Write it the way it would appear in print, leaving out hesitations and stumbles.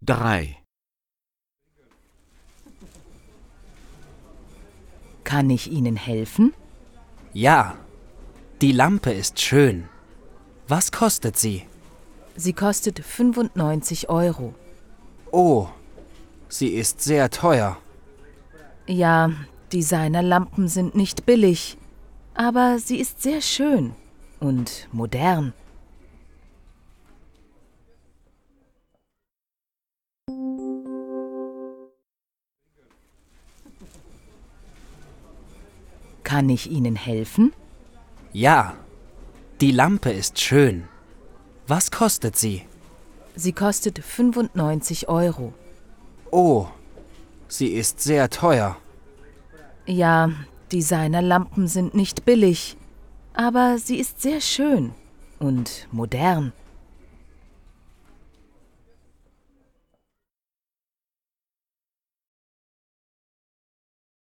3. Kann ich Ihnen helfen? Ja, die Lampe ist schön. Was kostet sie? Sie kostet 95 Euro. Oh, sie ist sehr teuer. Ja, Designerlampen sind nicht billig, aber sie ist sehr schön und modern. Kann ich Ihnen helfen? Ja, die Lampe ist schön. Was kostet sie? Sie kostet 95 Euro. Oh, sie ist sehr teuer. Ja, Designerlampen sind nicht billig, aber sie ist sehr schön und modern.